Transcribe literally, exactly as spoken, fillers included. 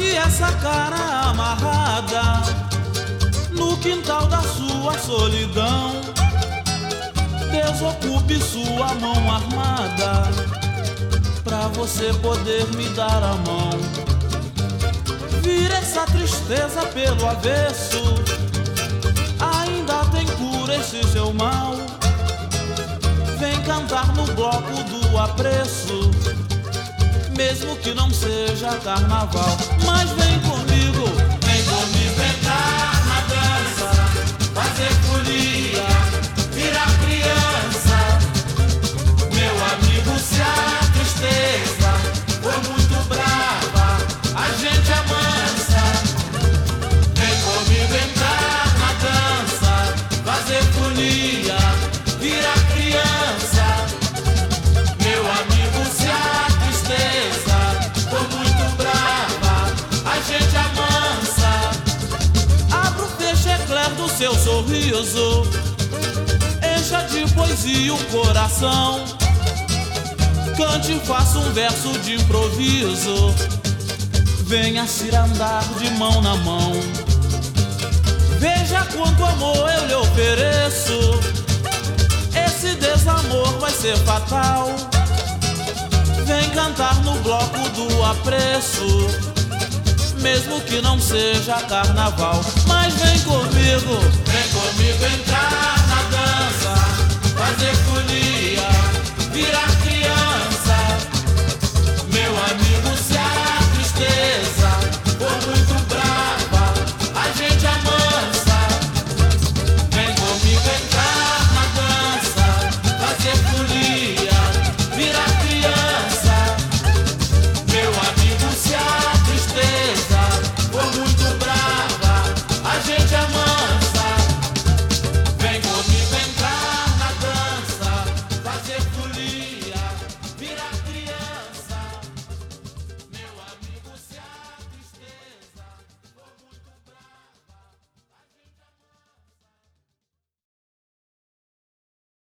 Largue essa cara amarrada no quintal da sua solidão. Desocupe sua mão armada pra você poder me dar a mão. Vira essa tristeza pelo avesso, ainda tem cura esse seu mal. Vem cantar no bloco do apreço, mesmo que não seja carnaval. Mas vem comigo, vem comigo entrar na dança, fazer folia, virar criança. Meu amigo, se a tristeza for muito brava, a gente amansa. Vem comigo entrar na dança, fazer folia, virar criança. Meu amigo, se a tristeza for muito brava, a gente amansa. Abra o feixe eclair do seu sorriso, encha de poesia o coração. Cante e faça um verso de improviso, venha cirandar de mão na mão. Veja quanto amor eu lhe ofereço, esse desamor vai ser fatal. Vem cantar no bloco do apreço, mesmo que não seja carnaval. Mas vem comigo, vem comigo entrar